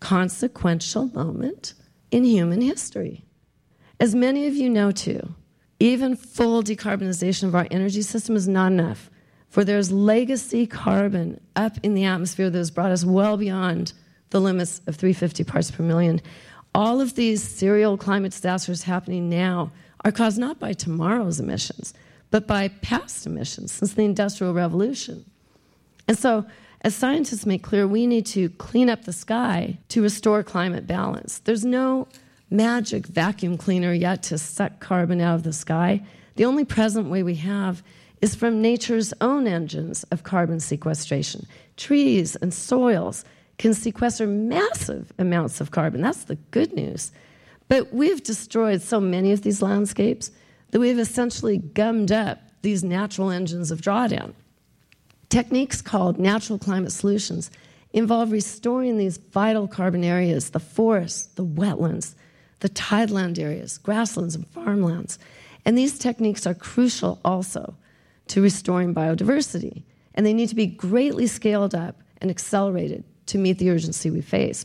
consequential moment in human history. As many of you know too, even full decarbonization of our energy system is not enough, for there's legacy carbon up in the atmosphere that has brought us well beyond the limits of 350 parts per million. All of these serial climate disasters happening now are caused not by tomorrow's emissions, but by past emissions since the Industrial Revolution. And so, as scientists make clear, we need to clean up the sky to restore climate balance. There's no magic vacuum cleaner yet to suck carbon out of the sky. The only present way we have is from nature's own engines of carbon sequestration. Trees and soils can sequester massive amounts of carbon. That's the good news. But we've destroyed so many of these landscapes that we've essentially gummed up these natural engines of drawdown. Techniques called natural climate solutions involve restoring these vital carbon areas, the forests, the wetlands, the tideland areas, grasslands, and farmlands. And these techniques are crucial also to restoring biodiversity. And they need to be greatly scaled up and accelerated to meet the urgency we face.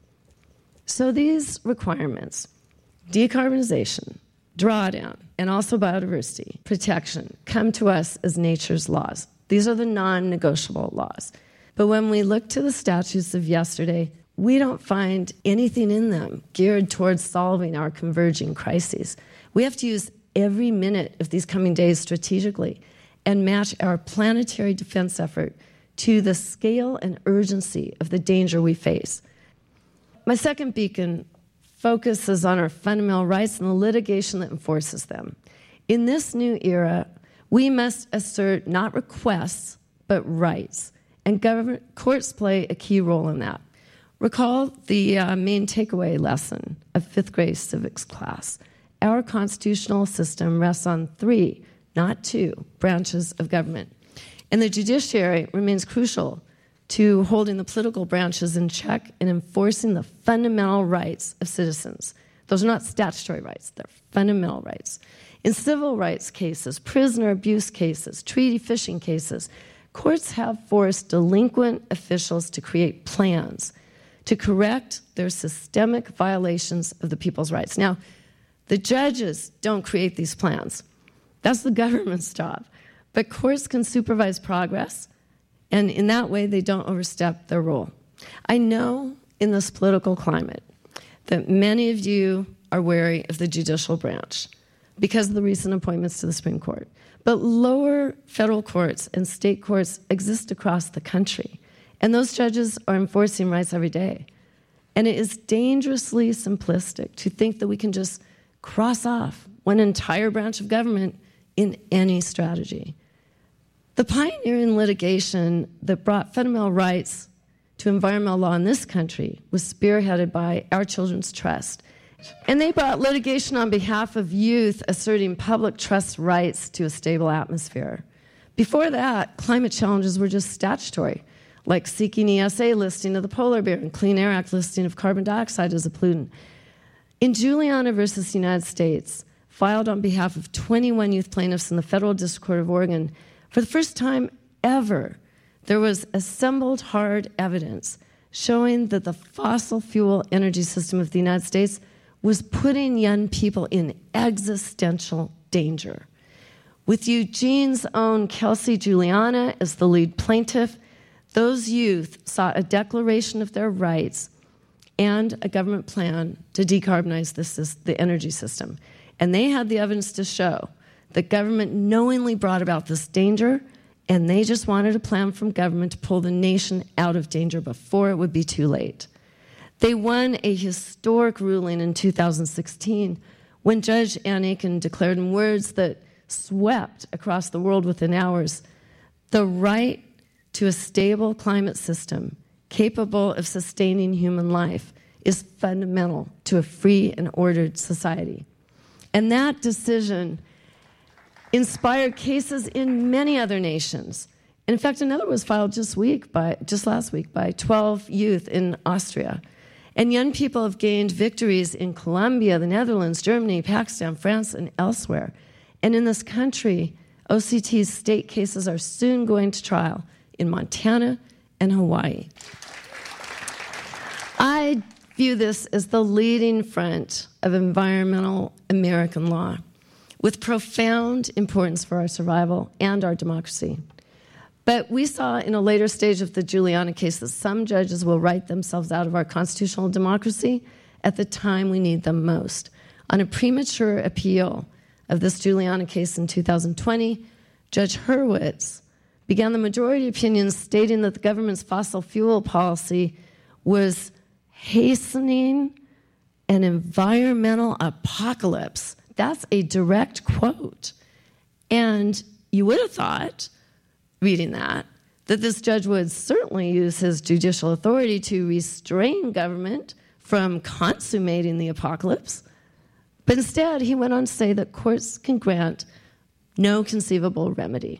So these requirements, decarbonization, drawdown, and also biodiversity protection, come to us as nature's laws. These are the non-negotiable laws. But when we look to the statutes of yesterday, we don't find anything in them geared towards solving our converging crises. We have to use every minute of these coming days strategically and match our planetary defense effort to the scale and urgency of the danger we face. My second beacon focuses on our fundamental rights and the litigation that enforces them. In this new era, we must assert not requests, but rights, and government courts play a key role in that. Recall the main takeaway lesson of fifth grade civics class. Our constitutional system rests on 3, not 2, branches of government. And the judiciary remains crucial to holding the political branches in check and enforcing the fundamental rights of citizens. Those are not statutory rights, they're fundamental rights. In civil rights cases, prisoner abuse cases, treaty fishing cases, courts have forced delinquent officials to create plans to correct their systemic violations of the people's rights. Now, the judges don't create these plans. That's the government's job. But courts can supervise progress, and in that way, they don't overstep their role. I know in this political climate that many of you are wary of the judicial branch because of the recent appointments to the Supreme Court. But lower federal courts and state courts exist across the country, and those judges are enforcing rights every day. And it is dangerously simplistic to think that we can just cross off one entire branch of government in any strategy. The pioneering litigation that brought fundamental rights to environmental law in this country was spearheaded by Our Children's Trust. And they brought litigation on behalf of youth asserting public trust rights to a stable atmosphere. Before that, climate challenges were just statutory, like seeking ESA listing of the polar bear and Clean Air Act listing of carbon dioxide as a pollutant. In Juliana versus United States, filed on behalf of 21 youth plaintiffs in the Federal District Court of Oregon, for the first time ever, there was assembled hard evidence showing that the fossil fuel energy system of the United States was putting young people in existential danger. With Eugene's own Kelsey Juliana as the lead plaintiff, those youth sought a declaration of their rights and a government plan to decarbonize the energy system. And they had the evidence to show that government knowingly brought about this danger, and they just wanted a plan from government to pull the nation out of danger before it would be too late. They won a historic ruling in 2016 when Judge Ann Aiken declared in words that swept across the world within hours, the right to a stable climate system capable of sustaining human life is fundamental to a free and ordered society. And that decision inspired cases in many other nations. In fact, another was filed just last week by 12 youth in Austria. And young people have gained victories in Colombia, the Netherlands, Germany, Pakistan, France, and elsewhere. And in this country, OCT's state cases are soon going to trial in Montana and Hawaii. I view this as the leading front of environmental American law, with profound importance for our survival and our democracy. But we saw in a later stage of the Giuliani case that some judges will write themselves out of our constitutional democracy at the time we need them most. On a premature appeal of this Giuliani case in 2020, Judge Hurwitz began the majority opinion stating that the government's fossil fuel policy was hastening an environmental apocalypse. That's a direct quote. And you would have thought, reading that this judge would certainly use his judicial authority to restrain government from consummating the apocalypse. But instead, he went on to say that courts can grant no conceivable remedy.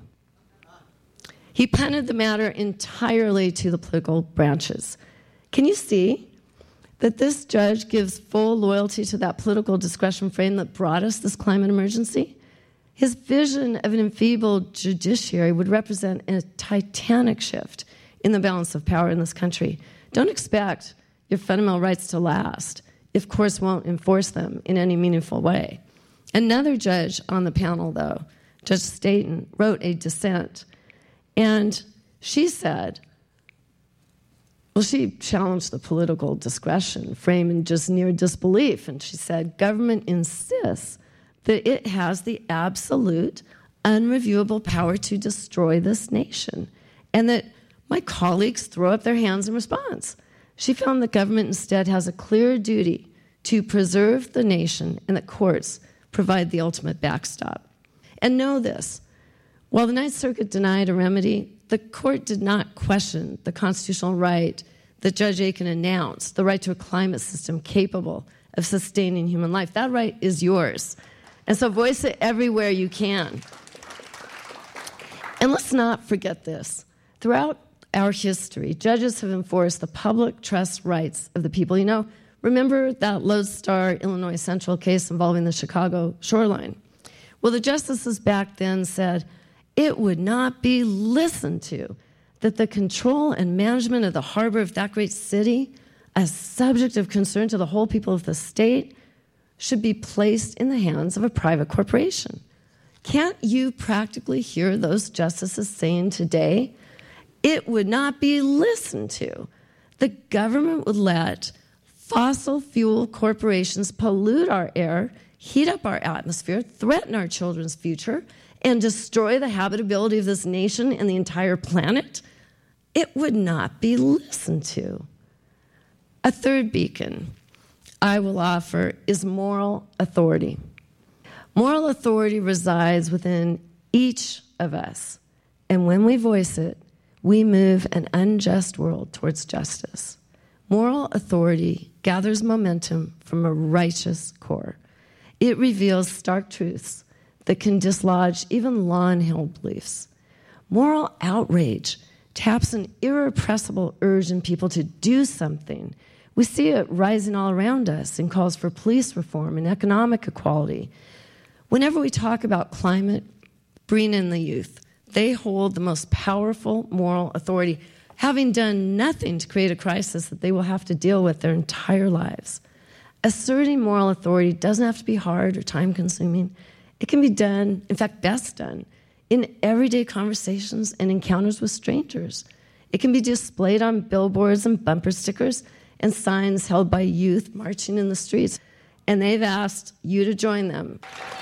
He punted the matter entirely to the political branches. Can you see that this judge gives full loyalty to that political discretion frame that brought us this climate emergency? His vision of an enfeebled judiciary would represent a titanic shift in the balance of power in this country. Don't expect your fundamental rights to last if courts won't enforce them in any meaningful way. Another judge on the panel, though, Judge Staten, wrote a dissent, and she said, well, she challenged the political discretion frame in just near disbelief, and she said, government insists that it has the absolute, unreviewable power to destroy this nation, and that my colleagues throw up their hands in response. She found that government instead has a clear duty to preserve the nation and that courts provide the ultimate backstop. And know this, while the Ninth Circuit denied a remedy, the court did not question the constitutional right that Judge Aiken announced, the right to a climate system capable of sustaining human life. That right is yours. And so voice it everywhere you can. And let's not forget this. Throughout our history, judges have enforced the public trust rights of the people. You know, remember that Lodestar, Illinois Central case involving the Chicago shoreline? Well, the justices back then said it would not be listened to that the control and management of the harbor of that great city, a subject of concern to the whole people of the state, should be placed in the hands of a private corporation. Can't you practically hear those justices saying today, it would not be listened to? The government would let fossil fuel corporations pollute our air, heat up our atmosphere, threaten our children's future, and destroy the habitability of this nation and the entire planet? It would not be listened to. A third beacon I will offer is moral authority. Moral authority resides within each of us, and when we voice it, we move an unjust world towards justice. Moral authority gathers momentum from a righteous core. It reveals stark truths that can dislodge even law-held beliefs. Moral outrage taps an irrepressible urge in people to do something. We see it rising all around us in calls for police reform and economic equality. Whenever we talk about climate, bring in the youth. They hold the most powerful moral authority, having done nothing to create a crisis that they will have to deal with their entire lives. Asserting moral authority doesn't have to be hard or time-consuming. It can be done, in fact, best done, in everyday conversations and encounters with strangers. It can be displayed on billboards and bumper stickers and signs held by youth marching in the streets, and they've asked you to join them.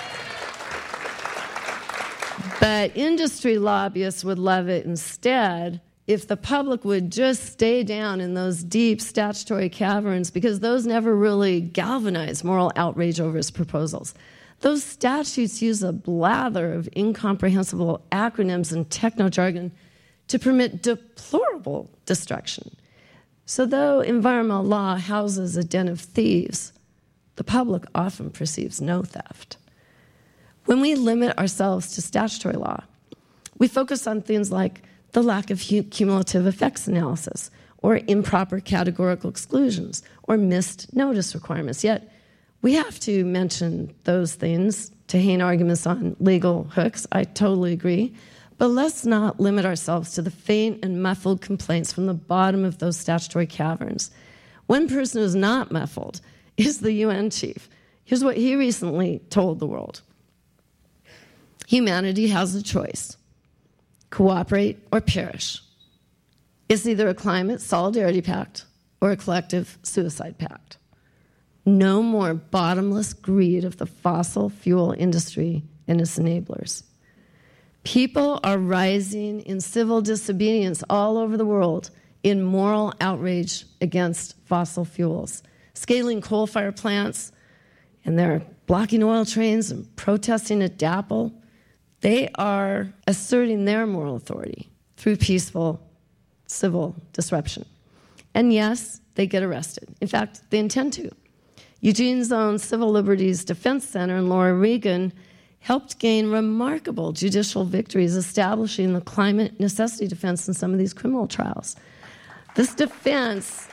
But industry lobbyists would love it instead if the public would just stay down in those deep statutory caverns, because those never really galvanize moral outrage over its proposals. Those statutes use a blather of incomprehensible acronyms and techno-jargon to permit deplorable destruction. So though environmental law houses a den of thieves, the public often perceives no theft. When we limit ourselves to statutory law, we focus on things like the lack of cumulative effects analysis, or improper categorical exclusions, or missed notice requirements. Yet, we have to mention those things to hang arguments on legal hooks. I totally agree. But let's not limit ourselves to the faint and muffled complaints from the bottom of those statutory caverns. One person who's not muffled is the UN chief. Here's what he recently told the world. Humanity has a choice: cooperate or perish. It's either a climate solidarity pact or a collective suicide pact. No more bottomless greed of the fossil fuel industry and its enablers. People are rising in civil disobedience all over the world in moral outrage against fossil fuels, scaling coal-fired plants, and they're blocking oil trains and protesting at DAPL. They are asserting their moral authority through peaceful civil disruption. And yes, they get arrested. In fact, they intend to. Eugene's own Civil Liberties Defense Center and Laura Regan helped gain remarkable judicial victories establishing the climate necessity defense in some of these criminal trials. This defense,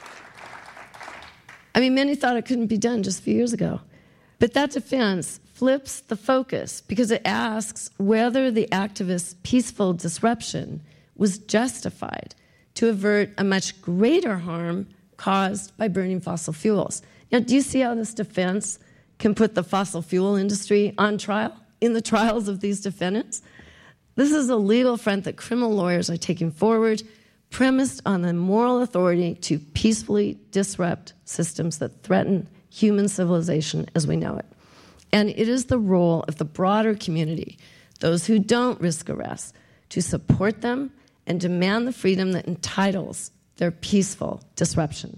many thought it couldn't be done just a few years ago. But that defense flips the focus because it asks whether the activists' peaceful disruption was justified to avert a much greater harm caused by burning fossil fuels. Now, do you see how this defense can put the fossil fuel industry on trial in the trials of these defendants? This is a legal front that criminal lawyers are taking forward, premised on the moral authority to peacefully disrupt systems that threaten human civilization as we know it. And it is the role of the broader community, those who don't risk arrest, to support them and demand the freedom that entitles their peaceful disruption.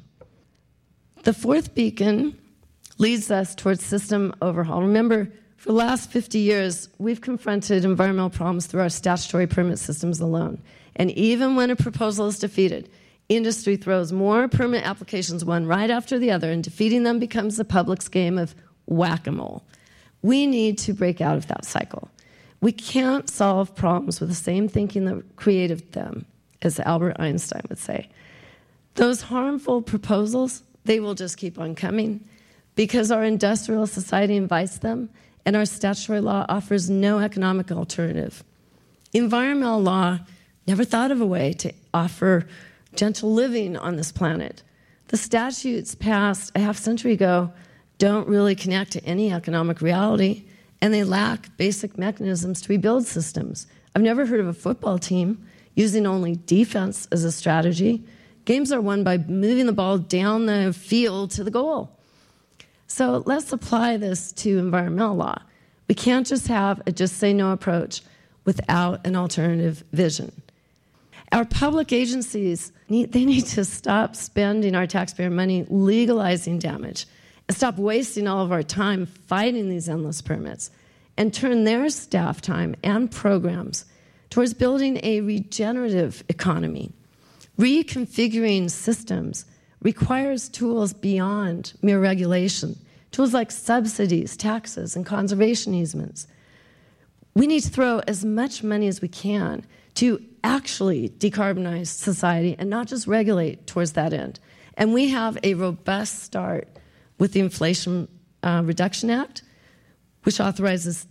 The fourth beacon leads us towards system overhaul. Remember, for the last 50 years, we've confronted environmental problems through our statutory permit systems alone. And even when a proposal is defeated, industry throws more permit applications one right after the other, and defeating them becomes the public's game of whack-a-mole. We need to break out of that cycle. We can't solve problems with the same thinking that created them, as Albert Einstein would say. Those harmful proposals, they will just keep on coming because our industrial society invites them and our statutory law offers no economic alternative. Environmental law never thought of a way to offer gentle living on this planet. The statutes passed a half century ago don't really connect to any economic reality, and they lack basic mechanisms to rebuild systems. I've never heard of a football team using only defense as a strategy. Games are won by moving the ball down the field to the goal. So let's apply this to environmental law. We can't just have a just say no approach without an alternative vision. Our public agencies, they need to stop spending our taxpayer money legalizing damage and stop wasting all of our time fighting these endless permits and turn their staff time and programs towards building a regenerative economy. Reconfiguring systems requires tools beyond mere regulation, tools like subsidies, taxes, and conservation easements. We need to throw as much money as we can to actually decarbonize society and not just regulate towards that end. And we have a robust start with the Inflation Reduction Act, which authorizes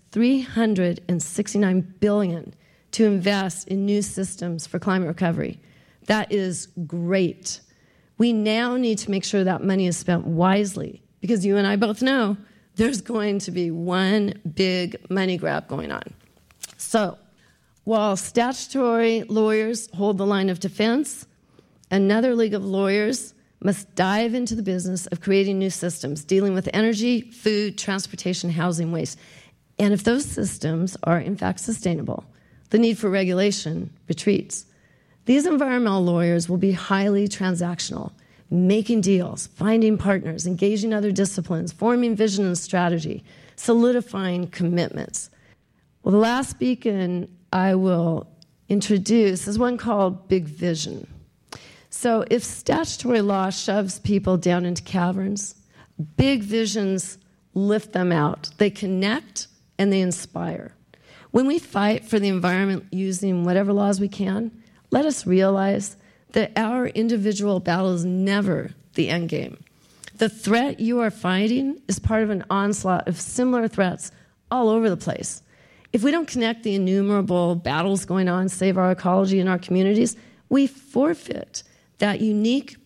$369 billion to invest in new systems for climate recovery. That is great. We now need to make sure that money is spent wisely because you and I both know there's going to be one big money grab going on. So, while statutory lawyers hold the line of defense, another league of lawyers must dive into the business of creating new systems, dealing with energy, food, transportation, housing, waste. And if those systems are in fact sustainable, the need for regulation retreats. These environmental lawyers will be highly transactional, making deals, finding partners, engaging other disciplines, forming vision and strategy, solidifying commitments. Well, the last beacon I will introduce is one called Big Vision. So if statutory law shoves people down into caverns, big visions lift them out. They connect and they inspire. When we fight for the environment using whatever laws we can, let us realize that our individual battle is never the end game. The threat you are fighting is part of an onslaught of similar threats all over the place. If we don't connect the innumerable battles going on, save our ecology and our communities, we forfeit that unique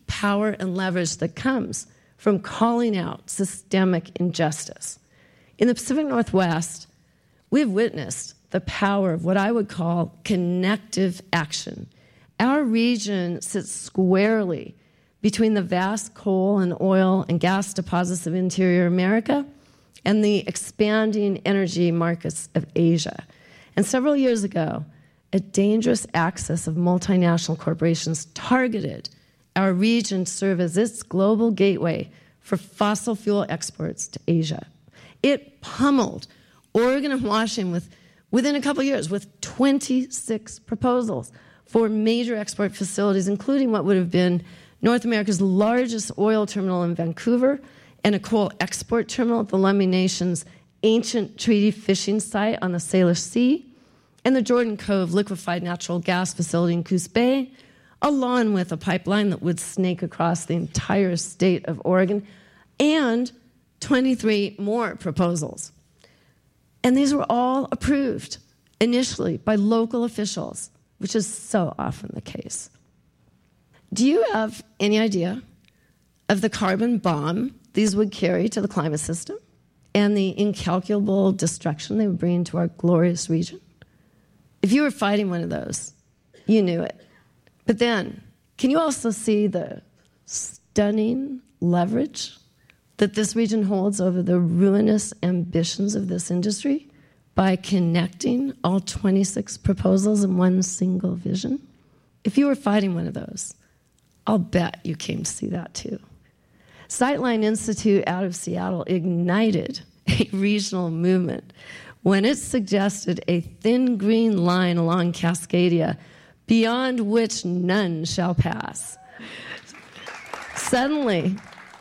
power and leverage that comes from calling out systemic injustice. In the Pacific Northwest, we've witnessed the power of what I would call connective action. Our region sits squarely between the vast coal and oil and gas deposits of interior America and the expanding energy markets of Asia. And several years ago, a dangerous axis of multinational corporations targeted our region to serve as its global gateway for fossil fuel exports to Asia. It pummeled Oregon and Washington within a couple years with 26 proposals for major export facilities, including what would have been North America's largest oil terminal in Vancouver and a coal export terminal at the Lummi Nation's ancient treaty fishing site on the Salish Sea, and the Jordan Cove liquefied natural gas facility in Coos Bay, along with a pipeline that would snake across the entire state of Oregon, and 23 more proposals. And these were all approved initially by local officials, which is so often the case. Do you have any idea of the carbon bomb these would carry to the climate system and the incalculable destruction they would bring to our glorious region? If you were fighting one of those, you knew it. But then, can you also see the stunning leverage that this region holds over the ruinous ambitions of this industry by connecting all 26 proposals in one single vision? If you were fighting one of those, I'll bet you came to see that too. Sightline Institute out of Seattle ignited a regional movement when it suggested a thin green line along Cascadia beyond which none shall pass. Suddenly,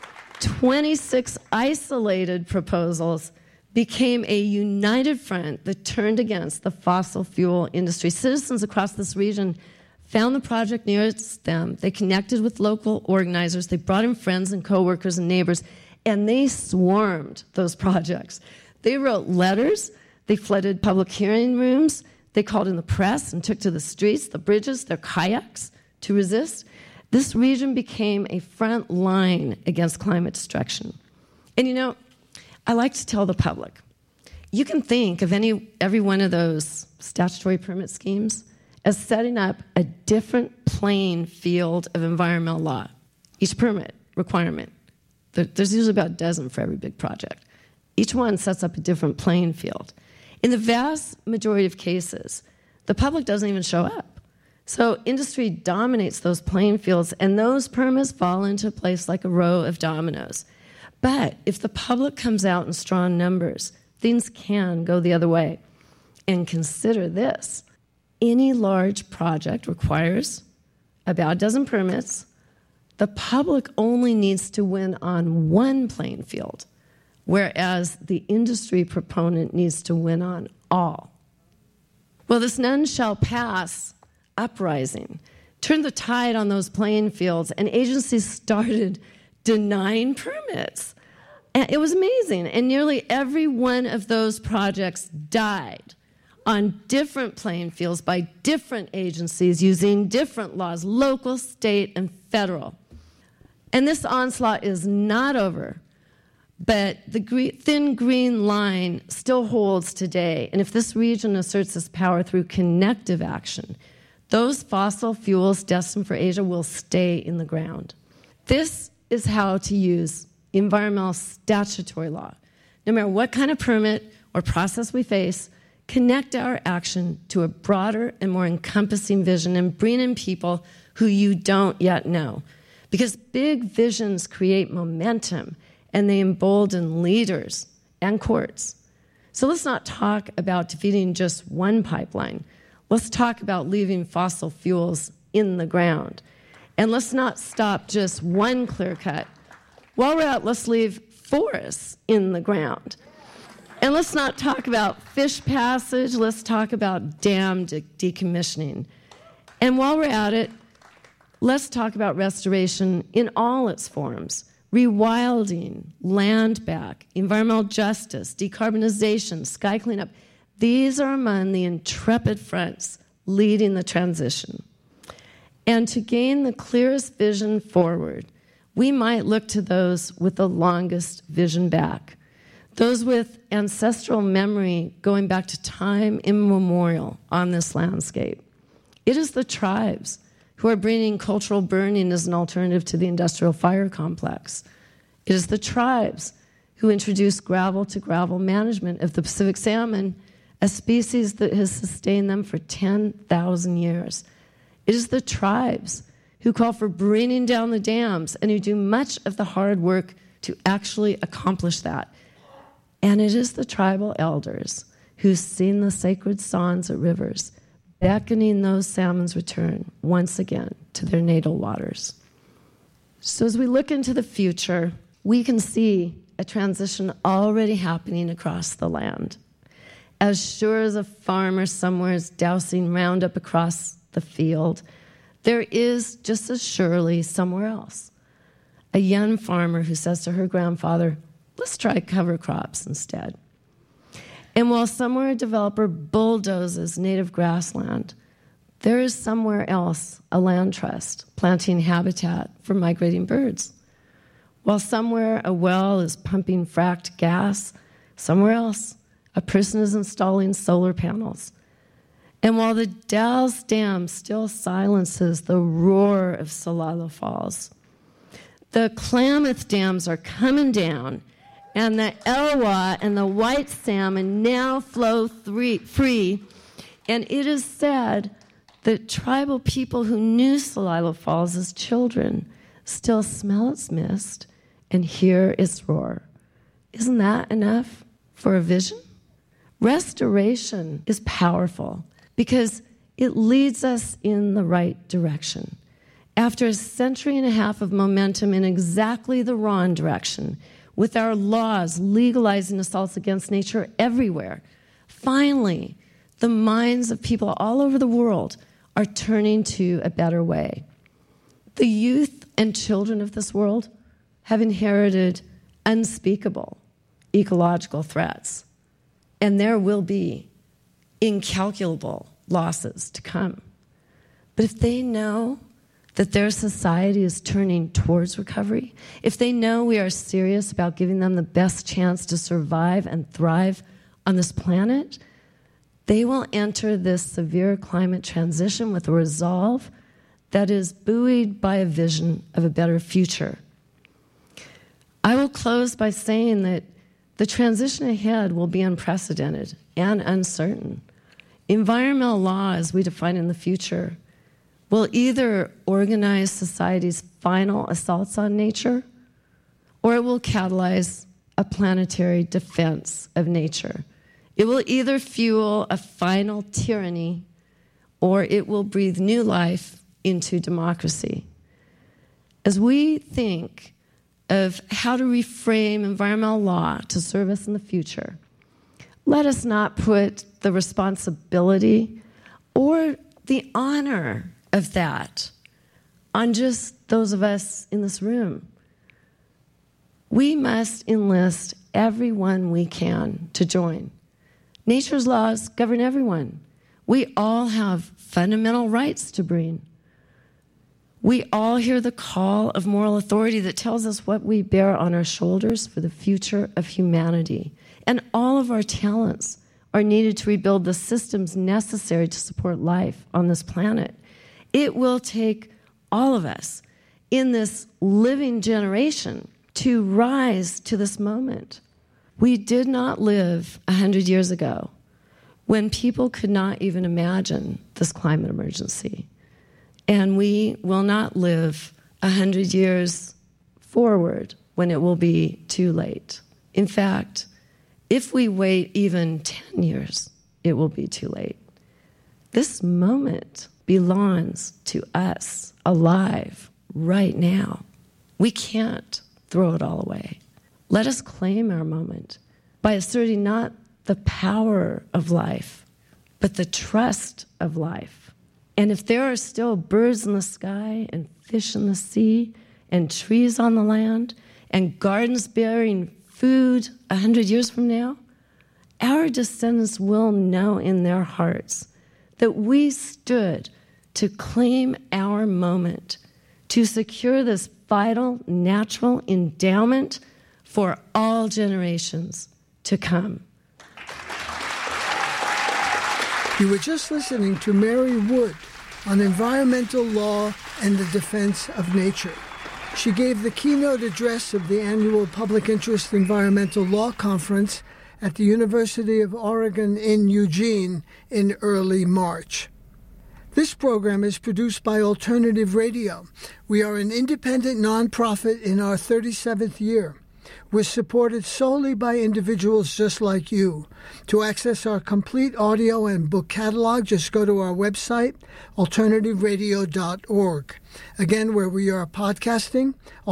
26 isolated proposals became a united front that turned against the fossil fuel industry. Citizens across this region found the project nearest them. They connected with local organizers. They brought in friends and coworkers and neighbors, and they swarmed those projects. They wrote letters. They flooded public hearing rooms. They called in the press and took to the streets, the bridges, their kayaks to resist. This region became a front line against climate destruction. And you know, I like to tell the public, you can think of every one of those statutory permit schemes as setting up a different playing field of environmental law. Each permit requirement, there's usually about a dozen for every big project. Each one sets up a different playing field. In the vast majority of cases, the public doesn't even show up. So industry dominates those playing fields, and those permits fall into place like a row of dominoes. But if the public comes out in strong numbers, things can go the other way. And consider this. Any large project requires about a dozen permits. The public only needs to win on one playing field, whereas the industry proponent needs to win on all. Well, this none shall pass uprising turned the tide on those playing fields, and agencies started denying permits. And it was amazing. And nearly every one of those projects died on different playing fields by different agencies using different laws, local, state, and federal. And this onslaught is not over, but the thin green line still holds today. And if this region asserts its power through connective action, those fossil fuels destined for Asia will stay in the ground. This is how to use environmental statutory law. No matter what kind of permit or process we face, connect our action to a broader and more encompassing vision and bring in people who you don't yet know. Because big visions create momentum and they embolden leaders and courts. So let's not talk about defeating just one pipeline. Let's talk about leaving fossil fuels in the ground. And let's not stop just one clear cut. While we're out, let's leave forests in the ground. And let's not talk about fish passage, let's talk about dam decommissioning. And while we're at it, let's talk about restoration in all its forms. Rewilding, land back, environmental justice, decarbonization, sky cleanup. These are among the intrepid fronts leading the transition. And to gain the clearest vision forward, we might look to those with the longest vision back, those with ancestral memory going back to time immemorial on this landscape. It is the tribes who are bringing cultural burning as an alternative to the industrial fire complex. It is the tribes who introduced gravel-to-gravel management of the Pacific salmon, a species that has sustained them for 10,000 years. It is the tribes who call for bringing down the dams and who do much of the hard work to actually accomplish that. And it is the tribal elders who sing the sacred songs at rivers, beckoning those salmon's return once again to their natal waters. So as we look into the future, we can see a transition already happening across the land. As sure as a farmer somewhere is dousing Roundup across the field, there is just as surely somewhere else a young farmer who says to her grandfather, let's try cover crops instead. And while somewhere a developer bulldozes native grassland, there is somewhere else a land trust planting habitat for migrating birds. While somewhere a well is pumping fracked gas, somewhere else a person is installing solar panels. And while the Dalles Dam still silences the roar of Celilo Falls, the Klamath dams are coming down, and the Elwha and the white salmon now flow free. And it is said that tribal people who knew Celilo Falls as children still smell its mist and hear its roar. Isn't that enough for a vision? Restoration is powerful because it leads us in the right direction. After a century and a half of momentum in exactly the wrong direction, with our laws legalizing assaults against nature everywhere, finally, the minds of people all over the world are turning to a better way. The youth and children of this world have inherited unspeakable ecological threats, and there will be incalculable losses to come. But if they know that their society is turning towards recovery, if they know we are serious about giving them the best chance to survive and thrive on this planet, they will enter this severe climate transition with a resolve that is buoyed by a vision of a better future. I will close by saying that the transition ahead will be unprecedented and uncertain. Environmental law, as we define in the future, will either organize society's final assaults on nature, or it will catalyze a planetary defense of nature. It will either fuel a final tyranny, or it will breathe new life into democracy. As we think of how to reframe environmental law to serve us in the future, let us not put the responsibility or the honor of that on just those of us in this room. We must enlist everyone we can to join. Nature's laws govern everyone. We all have fundamental rights to bring. We all hear the call of moral authority that tells us what we bear on our shoulders for the future of humanity. And all of our talents are needed to rebuild the systems necessary to support life on this planet. It will take all of us in this living generation to rise to this moment. We did not live 100 years ago when people could not even imagine this climate emergency. And we will not live 100 years forward when it will be too late. In fact, if we wait even 10 years, it will be too late. This moment belongs to us, alive, right now. We can't throw it all away. Let us claim our moment by asserting not the power of life, but the trust of life. And if there are still birds in the sky and fish in the sea and trees on the land and gardens bearing food 100 years from now, our descendants will know in their hearts that we stood to claim our moment, to secure this vital, natural endowment for all generations to come. You were just listening to Mary Wood on environmental law and the defense of nature. She gave the keynote address of the annual Public Interest Environmental Law Conference at the University of Oregon in Eugene in early March. This program is produced by Alternative Radio. We are an independent nonprofit in our 37th year. We're supported solely by individuals just like you. To access our complete audio and book catalog, just go to our website, alternativeradio.org. Again, where we are podcasting,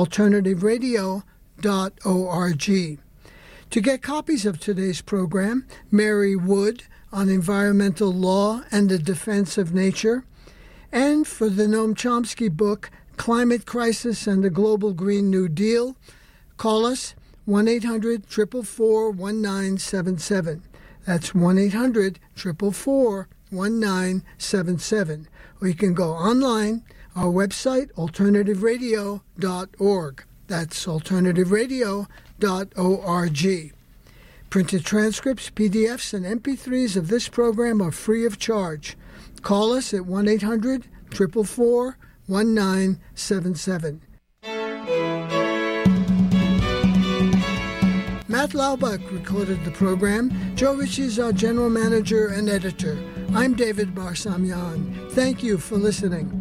alternativeradio.org. To get copies of today's program, Mary Wood on environmental law and the defense of nature, and for the Noam Chomsky book, Climate Crisis and the Global Green New Deal, call us 1-800-444-1977. That's 1-800-444-1977. Or you can go online, our website, alternativeradio.org. That's alternativeradio.org. Printed transcripts, PDFs, and MP3s of this program are free of charge. Call us at 1-800-444-1977. Matt Laubach recorded the program. Joe Ritchie is our general manager and editor. I'm David Barsamian. Thank you for listening.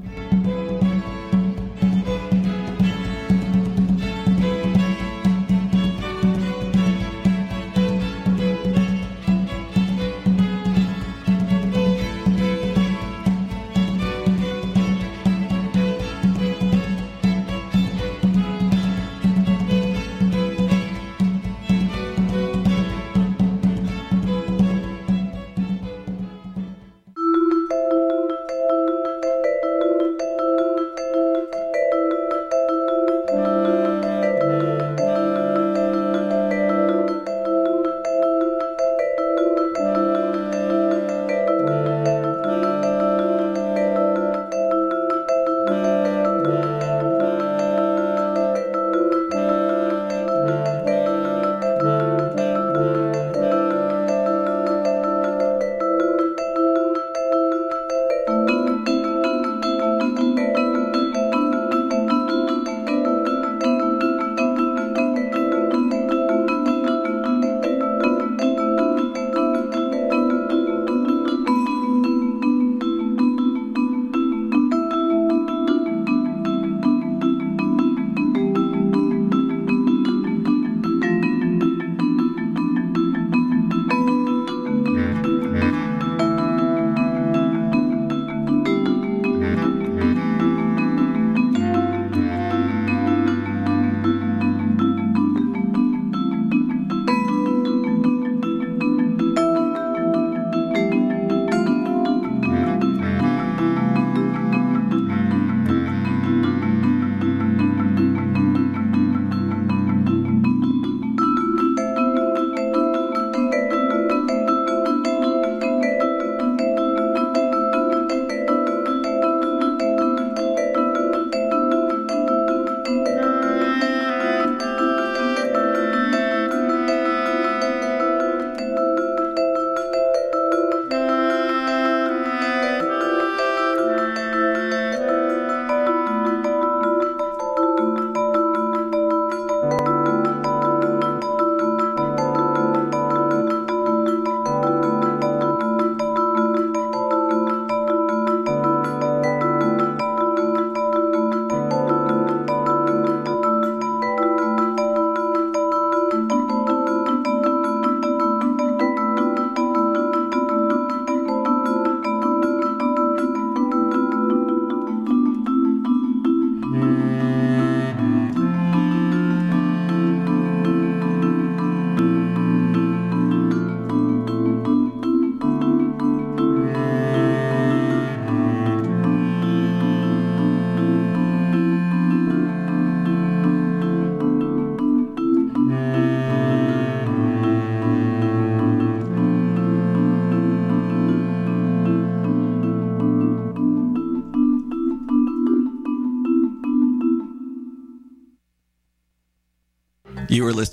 You were listening